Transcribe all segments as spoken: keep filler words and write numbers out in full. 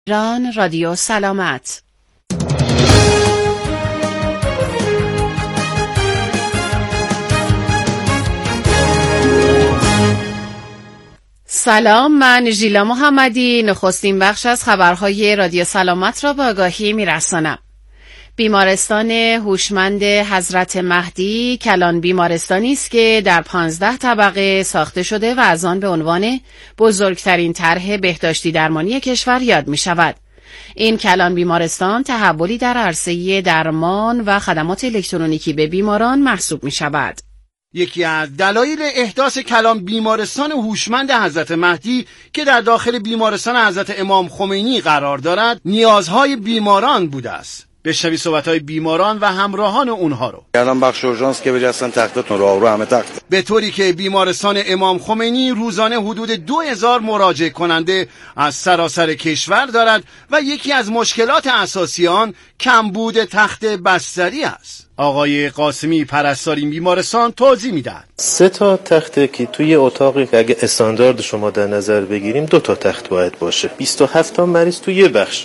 ایران رادیو سلامت. سلام، من ژیلا محمدی نخستین بخش از خبرهای رادیو سلامت را به آگاهی می‌رسانم. بیمارستان هوشمند حضرت مهدی کلان بیمارستانی است که در پانزده طبقه ساخته شده و از آن به عنوان بزرگترین طرح بهداشتی درمانی کشور یاد می شود. این کلان بیمارستان تحولی در عرصه درمان و خدمات الکترونیکی به بیماران محسوب می شود. یکی از دلایل احداث کلان بیمارستان هوشمند حضرت مهدی که در داخل بیمارستان حضرت امام خمینی قرار دارد نیازهای بیماران بوده است. بشنوی صحبت‌های بیماران و همراهان اونها رو. الان بخش اورژانس که بجستن تختتون رو رو همه تخت. به طوری که بیمارستان امام خمینی روزانه حدود دو هزار مراجعه کننده از سراسر کشور دارد و یکی از مشکلات اساسی آن کمبود تخت بستری است. آقای قاسمی پرستار این بیمارستان توضیح میدهد. سه تا تخته که توی اتاقی که اگه استاندارد شما در نظر بگیریم دو تا تخت باید باشه. بیست و هفت تا مریض توی یه بخش.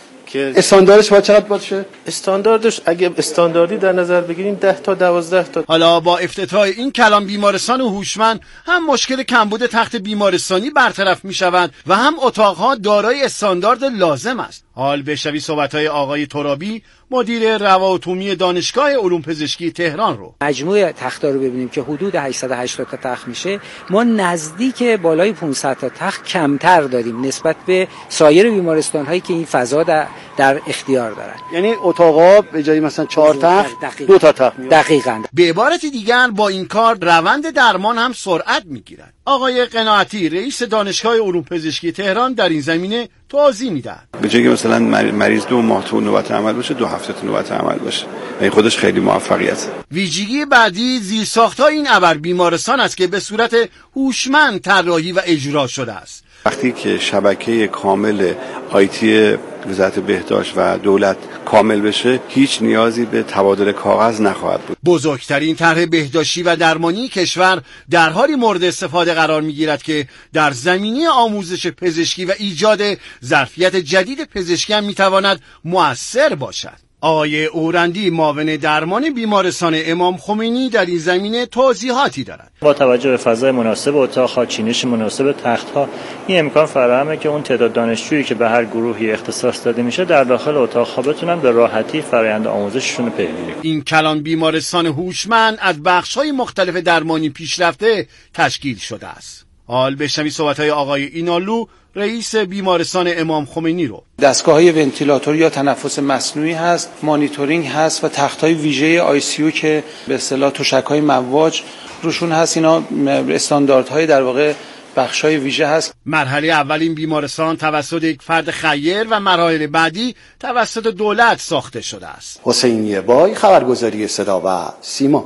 که استانداردش باید چقدر باشه؟ استانداردش اگه استانداردی در نظر بگیریم ده تا دوازده تا. حالا با افتتاح این کلان بیمارستان هوشمند هم مشکل کمبود تخت بیمارستانی برطرف می شود و هم اتاقها دارای استاندارد لازم است. حال بشنوی صحبت‌های آقای ترابی مدیر رواعتومی دانشگاه علوم پزشکی تهران رو. مجموع تخت‌ها رو ببینیم که حدود هشتصد و هشتاد تا تخت میشه، ما نزدیک بالای پانصد تا تخت کمتر داریم نسبت به سایر بیمارستان‌هایی که این فضا در, در اختیار دارن. یعنی اتاق‌ها به جای مثلا چهار تخت دو تا تخت. دقیقاً. به عبارت دیگر با این کار روند درمان هم سرعت می‌گیرد. آقای قناعتی رئیس دانشگاه علوم پزشکی تهران در این زمینه توضیح میدهد. به جای که مثلا مریض دو ماه تو نوبت عمل باشه، دو هفته تو نوبت عمل باشه. این خودش خیلی موفقیت. ویژگی بعدی زیرساخت‌های این ابر بیمارستان است که به صورت هوشمند طراحی و اجرا شده است. وقتی که شبکه کامل آیتی وزارت بهداشت و دولت کامل بشه، هیچ نیازی به تبادل کاغذ نخواهد بود. بزرگترین طرح بهداشتی و درمانی کشور در حالی مورد استفاده قرار می‌گیرد که در زمینه آموزش پزشکی و ایجاد ظرفیت جدید پزشکی هم می‌تواند مؤثر باشد. آقای اورندی معاون درمان بیمارستان امام خمینی در این زمینه توضیحاتی دارد. با توجه به فضای مناسب اتاق‌ها، چینش مناسب تخت‌ها، این امکان فراهمه که اون تعداد دانشجویی که به هر گروهی اختصاص داده میشه در داخل اتاق‌ها بتونن به راحتی فرآیند آموزششون رو پیگیری کنن. این کلان بیمارستان هوشمند از بخش‌های مختلف درمانی پیشرفته تشکیل شده است. حال بشنوی صحبت‌های آقای اینالو رئیس بیمارستان امام خمینی رو. دستگاه‌های ونتیلاتور یا تنفس مصنوعی هست، مانیتورینگ هست و تخت‌های ویژه آی سی یو که به اصطلاح تشک‌های مواج روشون هست. اینا استانداردهای در واقع بخش‌های ویژه هست. مرحله اول این بیمارستان توسط یک فرد خیر و مراحل بعدی توسط دولت ساخته شده است. حسین یبای، خبرگزاری صدا و سیما.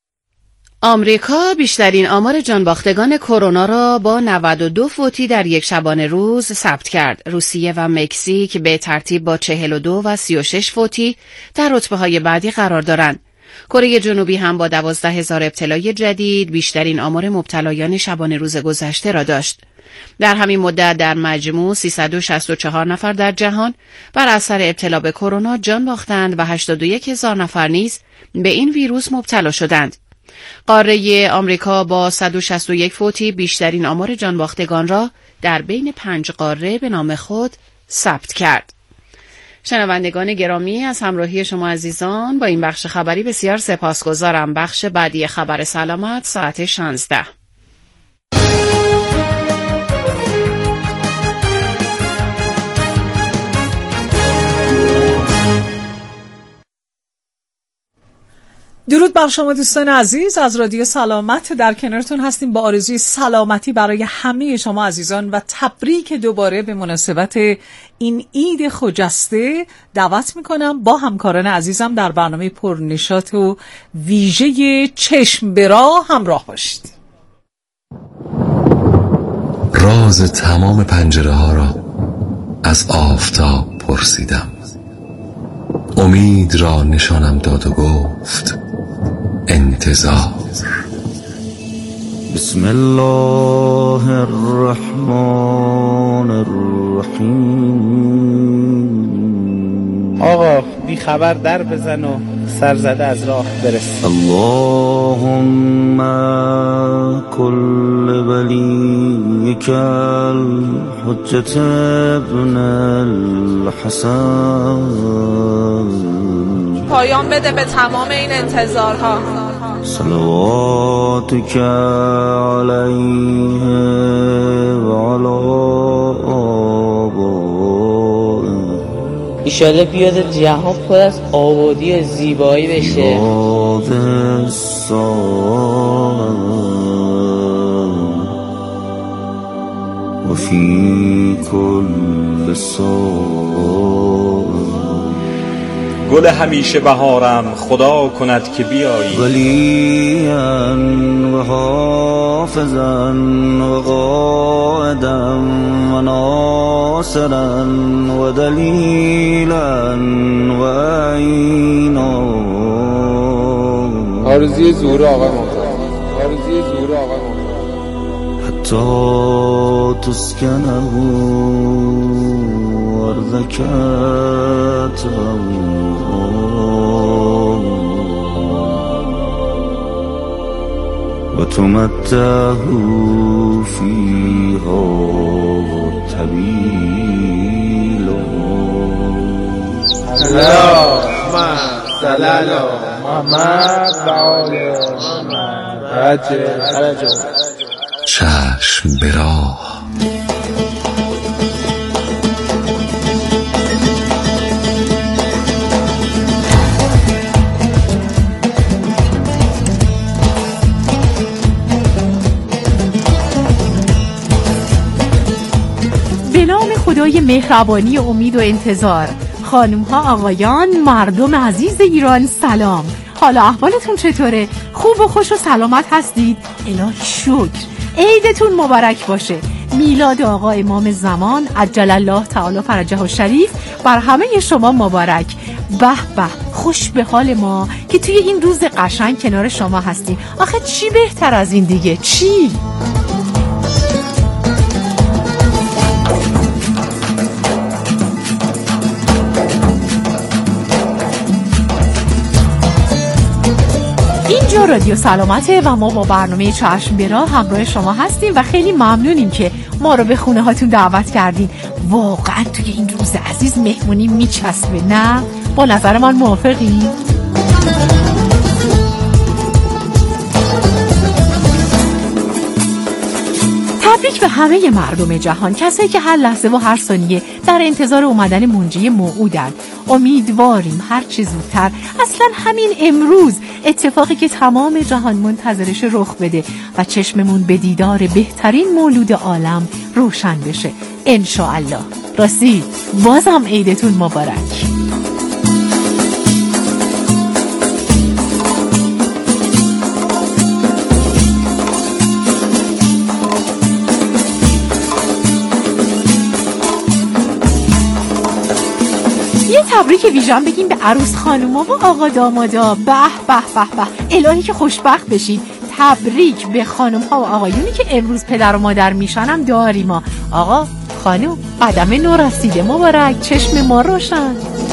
آمریکا بیشترین آمار جانباختگان کرونا را با نود و دو فوتی در یک شبانه روز ثبت کرد. روسیه و مکزیک به ترتیب با چهل و دو و سی و شش فوتی در رتبه‌های بعدی قرار دارند. کره جنوبی هم با دوازده هزار ابتلای جدید بیشترین آمار مبتلایان شبانه روز گذشته را داشت. در همین مدت در مجموع سیصد و شصت و چهار نفر در جهان بر اثر ابتلا به کرونا جان باختند و هشتاد و یک هزار نفر نیز به این ویروس مبتلا شدند. قاره آمریکا با صد و شصت و یک فوتی بیشترین آمار جانباختگان را در بین پنج قاره به نام خود ثبت کرد. شنوندگان گرامی، از همراهی شما عزیزان با این بخش خبری بسیار سپاسگزارم. بخش بعدی خبر سلامت ساعت شانزده. درود بر شما دوستان عزیز، از رادیو سلامت در کنارتون هستیم با آرزوی سلامتی برای همه شما عزیزان و تبریک دوباره به مناسبت این عید خجسته. دعوت میکنم با همکاران عزیزم در برنامه پرنشاط و ویژه چشم به راه همراه باشید. راز تمام پنجره ها را از آفتاب پرسیدم، امید را نشانم داد و گفت انتظار. بسم الله الرحمن الرحیم. آقا بی خبر در بزن و سرزده از راه برس. اللهم کل ولیک الحجة ابن الحسن. پایان بده به تمام این انتظارها. صلواتک علیه و علی آبائه. ایشاله بیاد جهان پر از آبادی زیبایی بشه. یاد الساعه و فی کل ساعه. گل همیشه بهارم خدا کند که بیایی. ولیاً و حافظاً و قائداً و ناصراً و دلیلاً و عینا. آرزوی ظهور آقا محترم. آرزوی ظهور آقا محترم. حتی تسکنه ارضک و تمتعه فیها طویلا. اللهم صل علی محمد و آل محمد. چشم به راه. خدای مهربانی و امید و انتظار. خانم ها، آقایان، مردم عزیز ایران، سلام. حالا احوالتون چطوره؟ خوب و خوش و سلامت هستید؟ الهی شکر. عیدتون مبارک باشه. میلاد آقا امام زمان عجل الله تعالی فرجه و شریف بر همه شما مبارک. به به، خوش به حال ما که توی این روز قشنگ کنار شما هستیم. آخه چی بهتر از این دیگه؟ چی؟ اینجا رادیو سلامته و ما با برنامه چشم به راه همراه شما هستیم و خیلی ممنونیم که ما رو به خونه هاتون دعوت کردین. واقعا توی این روز عزیز مهمونی میچسبه، نه؟ با نظر من موافقین؟ تبریک به همه مردم جهان، کسایی که هر لحظه و هر ثانیه در انتظار اومدن منجی موعودن. امیدواریم هر چه زودتر، اصلا همین امروز، اتفاقی که تمام جهان منتظرش رخ بده و چشممون به دیدار بهترین مولود عالم روشن بشه انشاءالله. راستی بازم عیدتون مبارک. تبریک ویژن بگیم به عروس خانوما و آقا دامادا. به به به به، الهی که خوشبخت بشید. تبریک به خانم ها و آقایونی که امروز پدر و مادر میشنم داریم. ما آقا خانم قدم نو رسیده مبارک، چشم ما روشن.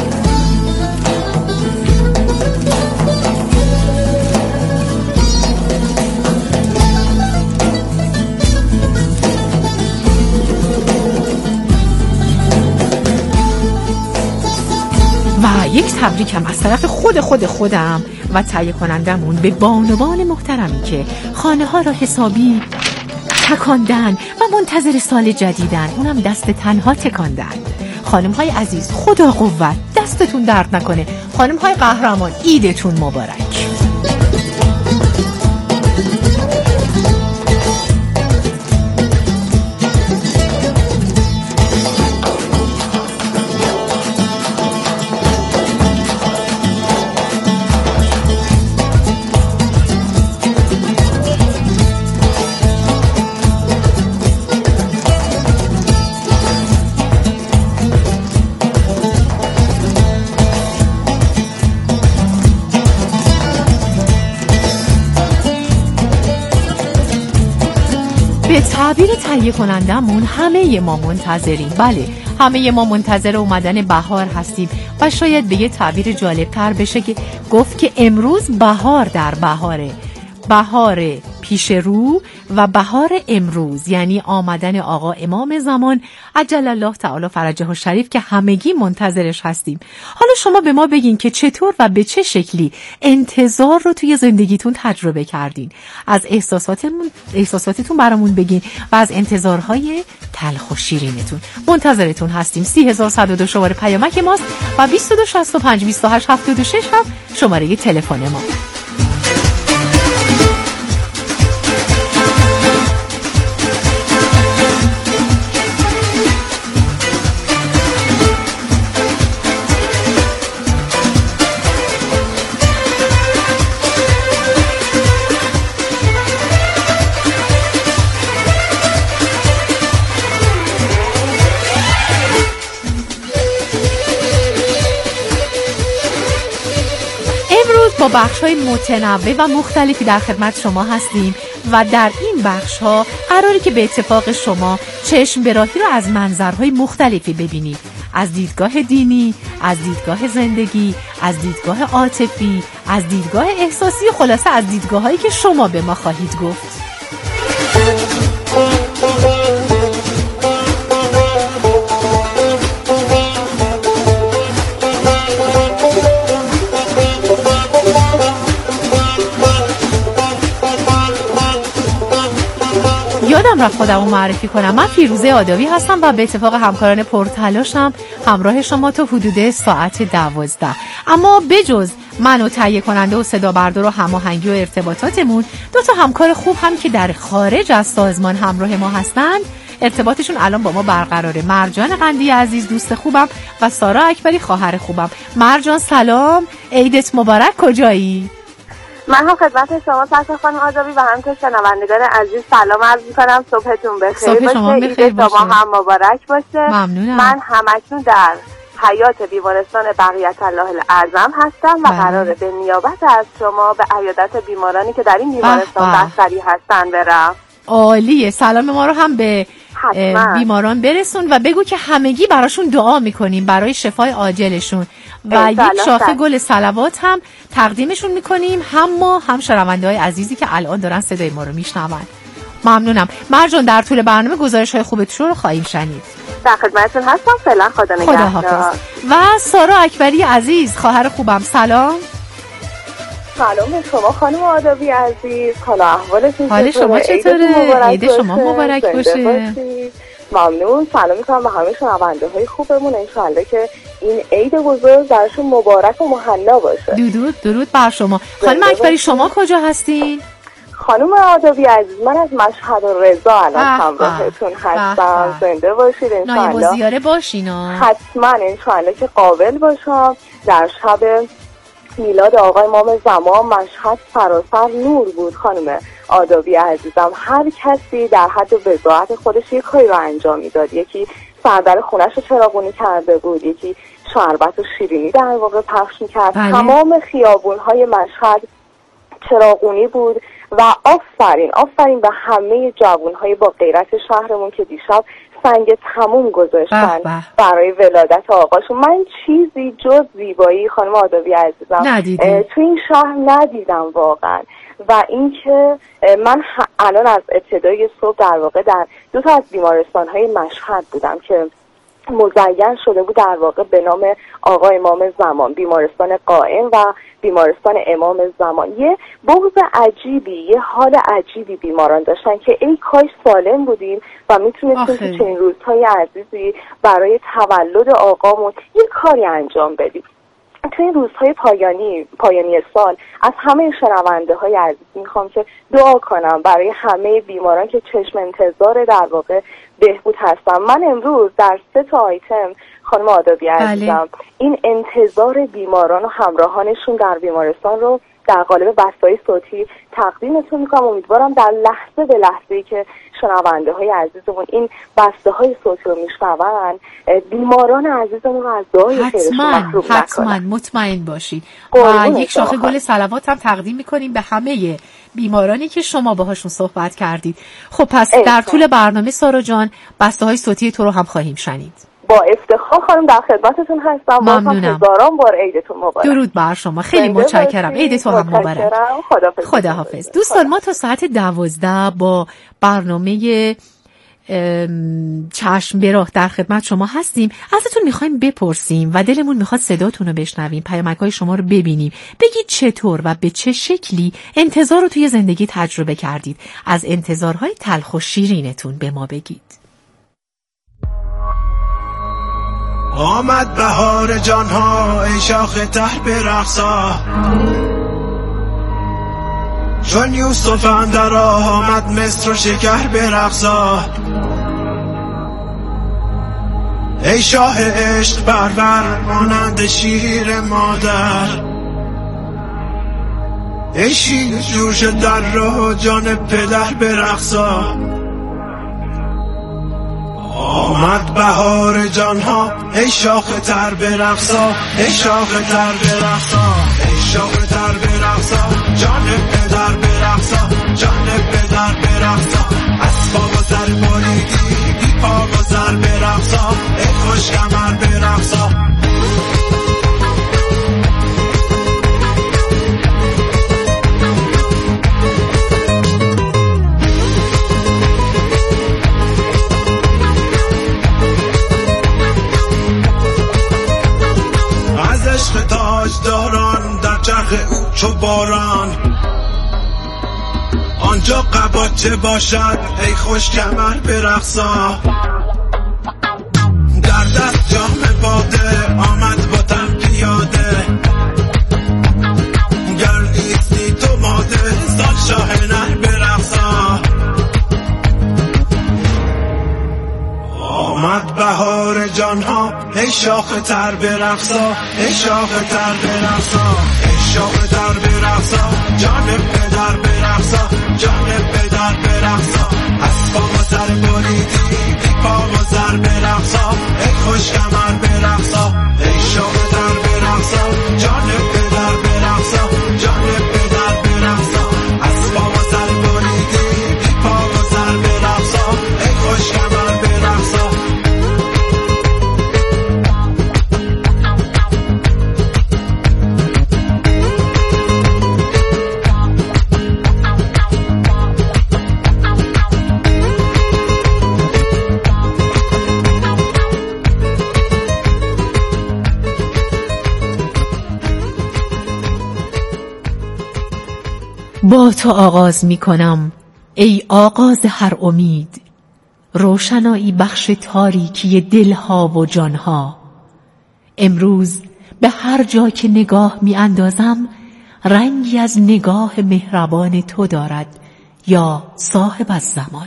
و یک تبریک هم از طرف خود خود خودم و تهیه کنندمون به بانوان محترمی که خانه ها را حسابی تکاندن و منتظر سال جدیدن، اونم دست تنها تکاندن. خانم های عزیز، خدا قوت، دستتون درد نکنه. خانم های قهرمان، عیدتون مبارک. به تعبیر تهیه کنندمون همه ما منتظریم. بله، همه ما منتظر اومدن بهار هستیم و شاید به یه تعبیر جالب تر بشه که گفت که امروز بهار در بهاره، بهار پیش رو و بهار امروز، یعنی آمدن آقا امام زمان عجل الله تعالی فرجه الشریف که همگی منتظرش هستیم. حالا شما به ما بگین که چطور و به چه شکلی انتظار رو توی زندگیتون تجربه کردین. از احساساتمون احساساتتون برامون بگین و از انتظارهای تلخ و شیرینتون. منتظرتون هستیم. سی هزار و صد و دو شماره پیامک ماست و بیست و دو شصت و پنج بیست و هشت هفتاد و شش هم شماره تلفن ما. با بخش‌های متنوع و مختلفی در خدمت شما هستیم و در این بخش‌ها قراره که به اتفاق شما چشم به راهی رو از منظرهای مختلفی ببینید، از دیدگاه دینی، از دیدگاه زندگی، از دیدگاه عاطفی، از دیدگاه احساسی، خلاصه از دیدگاه‌هایی که شما به ما خواهید گفت. یادم رفت خودمو معرفی کنم. من فیروزه آداوی هستم و به اتفاق همکاران پرتلاشم همراه شما تا حدود ساعت دوازده. اما بجز من و تهیه کننده و صدا بردار و هماهنگی و ارتباطاتمون، دو تا همکار خوب هم که در خارج از سازمان همراه ما هستن، ارتباطشون الان با ما برقراره. مرجان قندی عزیز دوست خوبم و سارا اکبری خواهر خوبم. مرجان سلام، عیدت مبارک، کجایی؟ من هم خدمت شما سرکار خانم آدابی و همینطور شنوندگان عزیز سلام عرض می‌کنم. صبحتون بخیر باشه. شما بخیر باشه. شما هم مبارک باشه. ممنونم. من همکنون در حیات بیمارستان بقیت الله الاعظم هستم و قراره به نیابت از شما به عیادت بیمارانی که در این بیمارستان بستری هستن برم. عالیه. سلام ما رو هم به بیماران برسون و بگو که همگی براشون دعا میکنیم برای شفای عاجلشون و یک شاخه گل صلوات هم تقدیمشون میکنیم، هم ما هم شنونده های عزیزی که الان دارن صدای ما رو میشنون. ممنونم. مرجان در طول برنامه گزارش های خوبتون رو خواهیم شنید. در خدمتتون هستم. فعلا خدا نگهدار. و سارا اکبری عزیز خواهر خوبم سلام. سلام به شما خانم آدابی عزیز. حالا احوالتون حال شما چطوره؟ عید شما مبارک باشه. ممنون. سلام میکنم به همه شنونده های خوبمون. انشالله که این عید بزرگ براشون مبارک و مهنا باشه. درود درود بر شما. خانم اکبری شما کجا هستین؟ خانم آدابی عزیز من از مشهد رضا الان همراهتون هستم. زنده باشید انشالله. نایب الزیاره باشین. حتما انشالله که قابل باشم. در شب میلاد آقای امام زمان مشهد سراسر نور بود خانم آدابی عزیزم. هر کسی در حد بضاعت خودش یک کاری رو انجام میداد. یکی سردر خونش رو چراغونی کرده بود، یکی شربت و شیرینی در واقع پخش میکرد. تمام خیابون‌های مشهد چراغونی بود و آفرین آفرین به همه جوان‌های با غیرت شهرمون که دیشب سنگ تموم گذاشتن برای ولادت آقاشون. من چیزی جز زیبایی خانم آدابی عزیزم تو این شهر ندیدم واقعا. و اینکه من الان از ابتدای صبح در واقع در دو تا از بیمارستان‌های مشهد بودم که مزین شده بود در واقع به نام آقا امام زمان، بیمارستان قائم و بیمارستان امام زمان. یه بغض عجیبی، یه حال عجیبی بیماران داشتن که ای کاش سالم بودیم و میتونستیم تو چنین روزهای عزیزی برای تولد آقامون یه کاری انجام بدیم. تو این روزهای پایانی پایانی سال از همه شنونده های عزیز میخوام که دعا کنم برای همه بیماران که چشم انتظار در واقع بهبود هستم. من امروز در سه تا آیتم خانم آدابی عزیزم، بله. این انتظار بیماران و همراهانشون در بیمارستان رو در قالب بسته‌های صوتی تقدیمتون میکنم. امیدوارم در لحظه به لحظه‌ای که شنونده های عزیزمون این بسته های صوتی رو میشنون، بیماران عزیزمون رو از دعای خیرشون محروم نکنن. حتما مطمئن باشید و یک شاخه گل صلوات هم تقدیم میکنیم به همه بیمارانی که شما باهاشون صحبت کردید. خب پس در طول برنامه سارا جان بسته های صوتی تو رو هم خواهیم شنید. با افتخار خانم در خدمتتون هستم. ممنونم. هزاران بار عیدتون مبارک. درود بر شما، خیلی متشکرم. عید تو هم مبارک. خداحافظ. خداحافظ. دوستان ما تا ساعت دوازده با برنامه چشم به راه در خدمت شما هستیم. ازتون میخوایم بپرسیم و دلمون میخواد صداتون رو بشنویم، پیامک‌های شما رو ببینیم، بگید چطور و به چه شکلی انتظار رو توی زندگی تجربه کردید. از انتظارهای تلخ و شیرینتون به ما بگید. آمد بهار جانها ای شاخ ته برقصا، چون یوسف اندر آمد مصر و شکر برقصا. ای شاه عشق پرور مانند شیر مادر، ای شیر جوش در رو جان پدر برقصا. آمد بهار جانها ای شاخ تر برقصا، ای شاخ تر برقصا، ای شاخ تر برقصا، جان پدر برقصا، جان پدر برقصا. از پا و سر بریدی بی پا و سر برقصا، ای خوش کمر برقصا. عشق تاجداران در چرخ او چو باران، آنجا قباچه باشد ای خوش کمر برقصا. در دست جام باده آمد با تن پیاده، گردیستی تو ماده سال شاه نر برقصا. آمد بهار جانها ای شاخ تر برقصا، ای شاخ تر برقصا، ای شاخ تر برقصا، جان پدر برقصا، جان پدر برقصا. از پا و سر بریدی بی پا و سر برقصا، ای خوش کمر برقصا. ای شاخ تر برقصا، جان پدر برقصا، جان پدر برقصا. از پا و سر بریدی بی پا و سر برقصا، ای خوش کمر برقصا. با تو آغاز می کنم ای آغاز هر امید، روشنایی بخش تاریکی دلها و جانها. امروز به هر جا که نگاه می اندازم رنگی از نگاه مهربان تو دارد یا صاحب الزمان.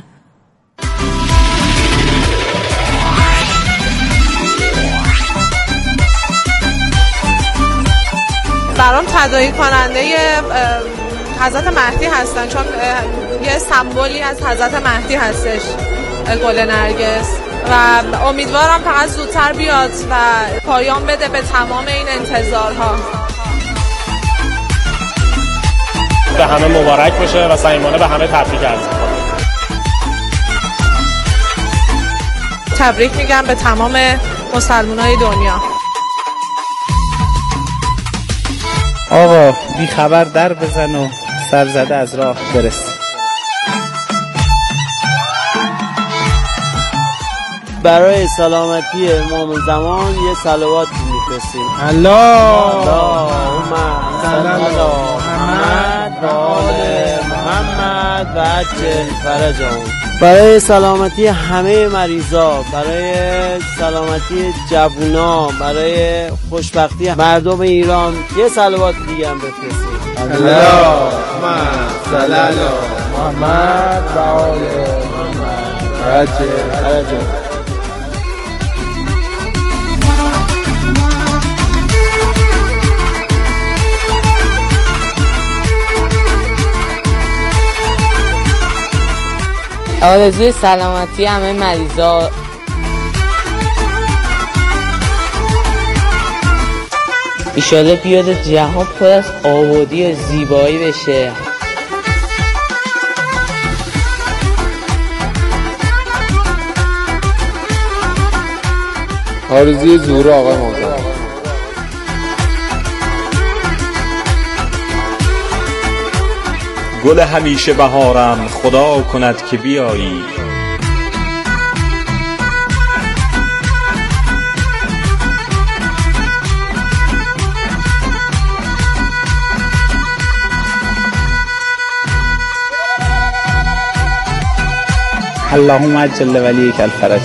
برام تداعی کننده حضرت مهدی هستن، چون یه سمبولی از حضرت مهدی هستش گل نرگس و امیدوارم فقط زودتر بیاد و پایان بده به تمام این انتظارها. به همه مبارک باشه و صمیمانه به همه تبریک عرض می‌کنم. تبریک میگم به تمام مسلمانای دنیا. آقا بی خبر در بزن و سرزده از راه برس. برای سلامتی امام زمان یه صلوات می‌فرستیم. اللهم صل علی محمد و آل محمد و عجل فرجهم. برای سلامتی همه مریضا، برای سلامتی جوونا، برای خوشبختی مردم ایران یه صلوات دیگه هم بفرستیم. اللهم صل علی محمد و آل محمد و عجل فرجهم. آرزوی سلامتی همه مریضا. ایشالا بیاد جهان پر از آبادی و زیبایی بشه. آرزوی ظهور آقای موزه. گل همیشه بهارم خدا کند که بیایی. اللهم عجل ولیک الفرج.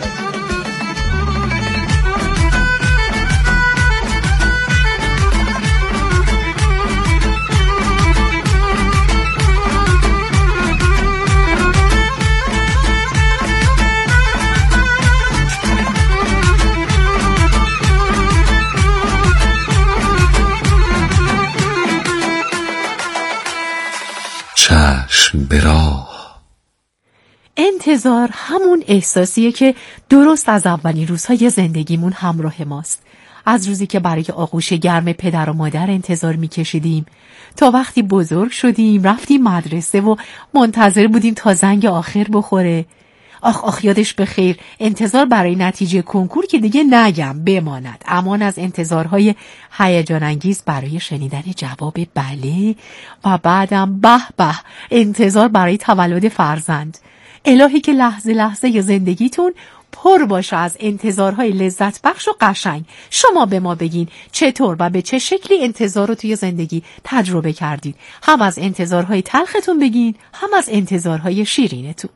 چشم به راه. انتظار همون احساسیه که درست از اولین روزهای زندگیمون همراه ماست. از روزی که برای آغوش گرم پدر و مادر انتظار میکشیدیم تا وقتی بزرگ شدیم رفتیم مدرسه و منتظر بودیم تا زنگ آخر بخوره. آخ آخ یادش بخیر انتظار برای نتیجه کنکور که دیگه نگم بماند. امان از انتظارهای هیجان انگیز برای شنیدن جواب بله و بعدم به به انتظار برای تولد فرزند. الهی که لحظه لحظه ی زندگیتون پر باشه از انتظارهای لذت بخش و قشنگ. شما به ما بگین چطور و به چه شکلی انتظار رو توی زندگی تجربه کردین. هم از انتظارهای تلختون بگین هم از انتظارهای شیرینتون.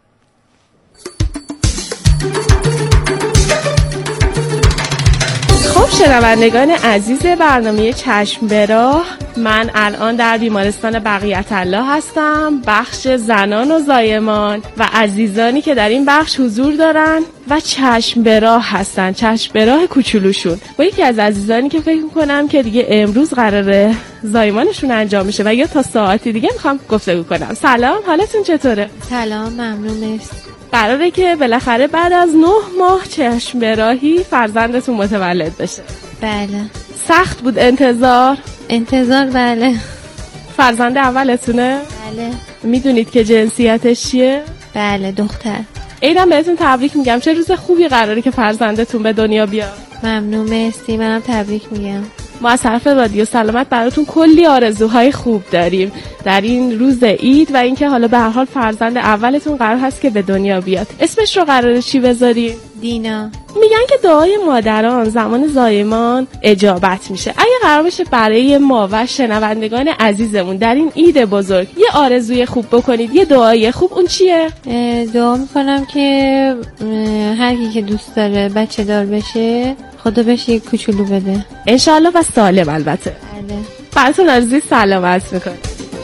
خب شنوندگان عزیز برنامه چشم به راه، من الان در بیمارستان بقیت الله هستم، بخش زنان و زایمان و عزیزانی که در این بخش حضور دارن و چشم به راه هستن، چشم به راه کوچولوشون، با یکی از عزیزانی که فکر میکنم که دیگه امروز قراره زایمانشون انجام میشه و یا تا ساعتی دیگه میخوام گفتگو کنم. سلام، حالتون چطوره؟ سلام، ممنون، مرسی. قراره که بالاخره بعد از نه ماه چشم به راهی فرزندتون متولد بشه. بله. سخت بود انتظار؟ انتظار بله. فرزند اولتونه؟ بله. میدونید که جنسیتش چیه؟ بله، دختر. ایران بهتون تبریک میگم، چه روز خوبی قراره که فرزندتون به دنیا بیاد. ممنون، مرسی، منم تبریک میگم. ما از طرف رادیو سلامت براتون کلی آرزوهای خوب داریم در این روز عید و اینکه حالا به هر حال فرزند اولتون قرار هست که به دنیا بیاد. اسمش رو قراره چی بذاریم؟ دینا. میگن که دعای مادران زمان زایمان اجابت میشه. اگه قرار بشه برای ما و شنوندگان عزیزمون در این عید بزرگ یه آرزوی خوب بکنید، یه دعای خوب، اون چیه؟ دعا میکنم که هر کی که دوست داره بچه دار بشه خدا بهش یک کوچولو بده انشالله و سالم. البته بله. براتون آرزوی سلامت میکنم.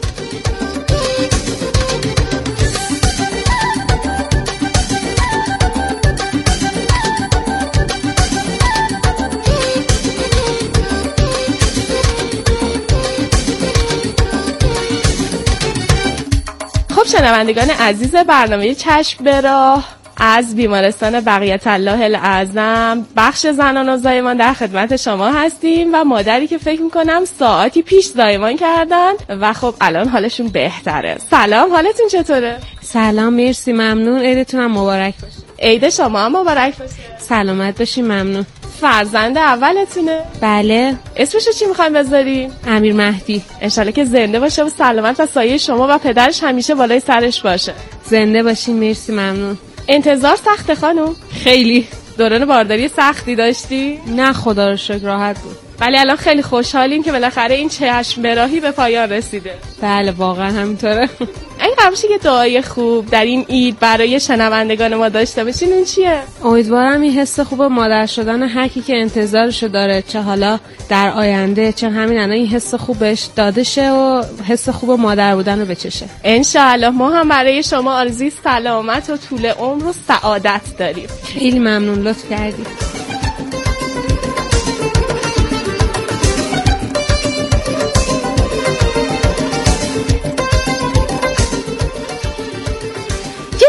خب شنوندگان عزیز برنامه چشم به راه از بیمارستان بقیت الله الاعظم بخش زنان و زایمان در خدمت شما هستیم و مادری که فکر میکنم ساعتی پیش زایمان کردن و خب الان حالشون بهتره. سلام، حالتون چطوره؟ سلام، مرسی، ممنون. عیدتون هم مبارک باشه. عید شما هم مبارک باشه. سلامت باشین، ممنون. فرزند اولتونه؟ بله. اسمشو چی میخوایم بذاریم؟ امیر مهدی. انشالله که زنده باشه و سلامت و سایه شما و پدرش همیشه بالای سرش باشه. زنده باشین، مرسی، ممنون. انتظار سخته خانم؟ خیلی. دوران بارداری سختی داشتی؟ نه خدا رو شکر راحت بود. ولی الان خیلی خوشحالیم که بالاخره این چشم به راهی به پایان رسیده. بله واقعا همینطوره. این قبلش یه دعای خوب در این عید برای شنوندگان ما داشته باشین، اون چیه؟ امیدوارم این حس خوب مادر شدن هر کی که انتظارشو داره، چه حالا در آینده چه همین الان این حس خوبش داده شه و حس خوب مادر بودن رو بچشه. ان شاء الله. ما هم برای شما آرزوی سلامت و طول عمر و سعادت داریم. خیلی ممنون، لطف کردید.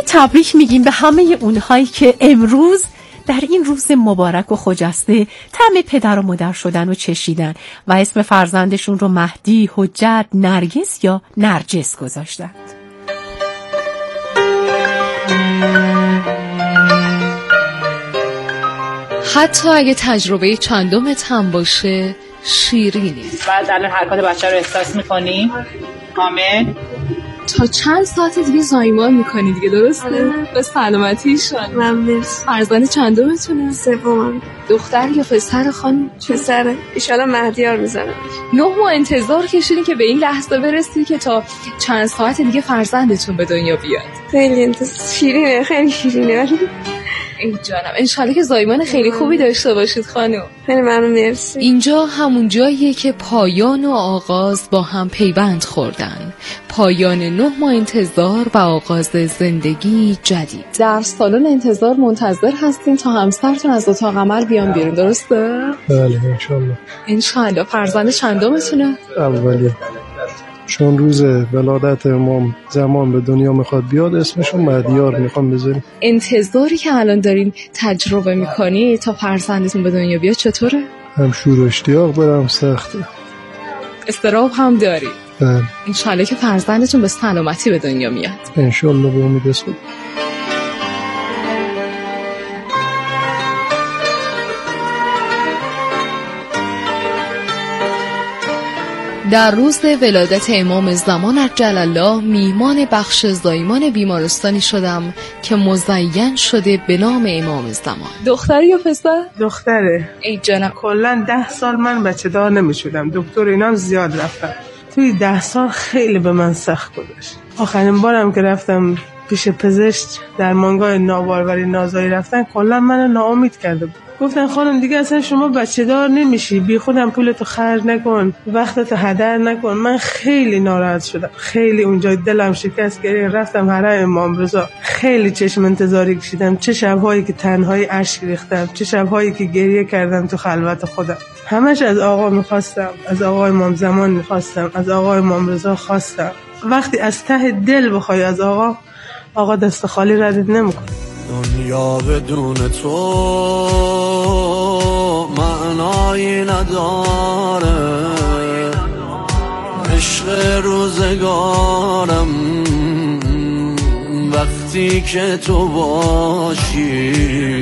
تبریک میگیم به همه اونهایی که امروز در این روز مبارک و خجسته طعم پدر و مادر شدن و چشیدن و اسم فرزندشون رو مهدی، حجت، نرگس یا نرجس گذاشتند. حتی اگه تجربه چندمت هم باشه شیرینی. بعد الان حرکات بچه رو احساس میکنی؟ کامل؟ تا چند ساعت دیگه زایمان میکنی دیگه، درسته؟ به سلامتیشان. ممنون. فرزند چندمتونه؟ سومم. دختر یا پسر خانم؟ پسره. ایشالا مهدیار میزنم. نه ماه انتظار کشیدین که به این لحظه برسی که تا چند ساعت دیگه فرزندتون به دنیا بیاد. خیلی انتظار شیرینه، خیلی شیرینه. ای جانم، انشالله که زایمان خیلی خوبی داشته باشید خانم. خیلی ممنون، مرسی. اینجا همون جاییه که پایان و آغاز با هم پیوند خوردن. پایان نه ماه انتظار و آغاز زندگی جدید. در سالن انتظار منتظر هستین تا همسرتون از اتاق عمل بیان بیرون، درسته؟ بله انشالله. انشالله. فرزند چندمتونه؟ اولیه. چون روز ولادت امام زمان به دنیا میخواد بیاد اسمشو مهدیار میخوام بذاریم. انتظاری که الان دارین تجربه میکنی تا فرزندتون به دنیا بیاد چطوره؟ هم شور و اشتیاق دارم، سخته. استراب هم داری؟ بله. انشالله که فرزندتون به سلامتی به دنیا میاد. انشالله، به امید است. در روز ولادت امام زمان عجل الله میهمان بخش زایمان بیمارستانی شدم که مزین شده به نام امام زمان. دختری یا پسر؟ دختره. ای جانم. کلا ده سال من بچه دار نمی شدم، دکتر اینام زیاد رفتم، توی ده سال خیلی به من سخت گذشت. آخرین بارم که رفتم پیش پزشک در مانگاه ناباروری نازایی رفتن کلا منو ناامید کرده بود. گفتن خانم دیگه اصلا شما بچه دار نمیشی، بی خودم پولتو خرج نکن، وقتتو هدر نکن. من خیلی ناراحت شدم، خیلی اونجا دلم شکست گرفت. رفتم حرم امام رضا، خیلی چشم انتظاری کشیدم، چه شب‌هایی که تنهایی اشک ریختم، چه شب‌هایی که گریه کردم تو خلوت خودم. همش از آقا میخواستم، از آقا امام زمان میخواستم، از آقا امام رضا خواستم. وقتی از ته دل بخوای از آقا، آقا دست خالی ردت نمیکنه. دنیا بدون تو معنایی نداره، عشق روزگارم وقتی که تو باشی،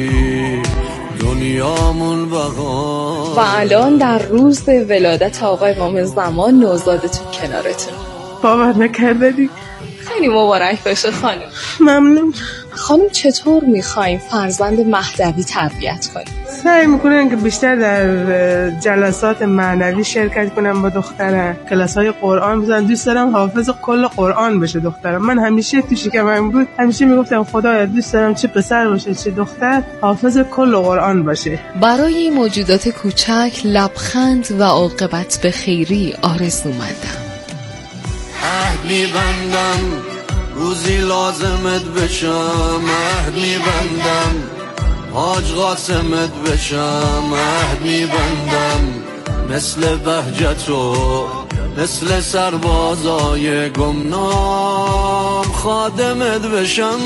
دنیامون بقا. و الان در روز ولادت آقا امام زمان نوزادتون کنارتون. باور نکردنی. خیلی مبارک باشه خانم. ممنون. خانم چطور میخوایم فرزند مهدوی تربیت کنیم؟ سعی میکنن که بیشتر در جلسات معنوی شرکت کنم با دخترم، کلاس‌های قرآن بزنن. دوست دارم حافظ کل قرآن بشه دخترم. من همیشه تو شکمم بود، همیشه میگفتم خدایا دوست دارم چه پسر باشه چه دختر حافظ کل قرآن باشه. برای موجودات کوچک لبخند و عاقبت به خیری آرزومندم. عهد میبندم روزی لازمت بشم، عهد میبندم حاج قاسمت بشم، عهد میبندم مثل بهجتو، مثل سربازای گمنام خادمت بشم.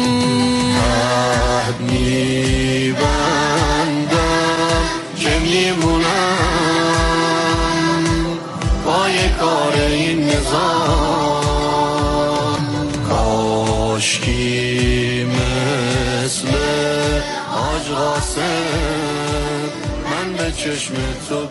عهد میبندم که میمونم پای کار این نظام، کاشکی مثل حاج قاسم من به چشم تو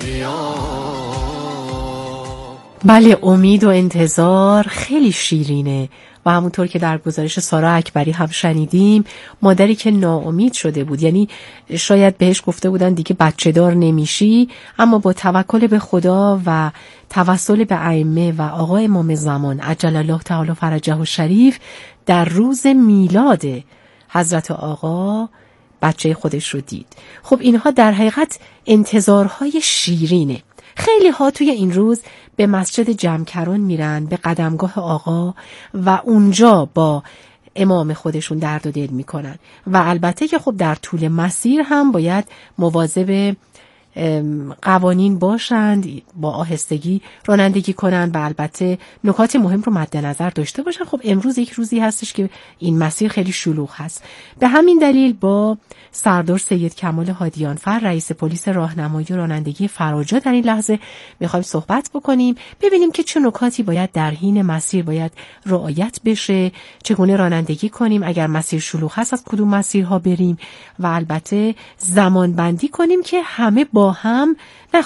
بیام. بله، امید و انتظار خیلی شیرینه و همونطور که در گزارش سارا اکبری هم شنیدیم، مادری که ناامید شده بود، یعنی شاید بهش گفته بودن دیگه بچه دار نمیشی، اما با توکل به خدا و توسل به ائمه و آقا امام زمان عجل الله تعالی فرجه و شریف در روز میلاد حضرت آقا بچه خودش رو دید. خب اینها در حقیقت انتظارهای شیرینه. خیلی ها توی این روز به مسجد جمکران میرن، به قدمگاه آقا و اونجا با امام خودشون درد و دل میکنن و البته که خب در طول مسیر هم باید مواظب قوانین باشند، با آهستگی رانندگی کنند و البته نکات مهم رو مد نظر داشته باشن. خب امروز یک روزی هستش که این مسیر خیلی شلوغ هست. به همین دلیل با سردار سید کمال هادیانفر رئیس پلیس راهنمایی و رانندگی فراجا در این لحظه میخوایم صحبت بکنیم، ببینیم که چه نکاتی باید در حین مسیر باید رعایت بشه، چگونه رانندگی کنیم، اگر مسیر شلوغ هست از کدوم مسیرها بریم و البته زمان بندی کنیم که همه با هم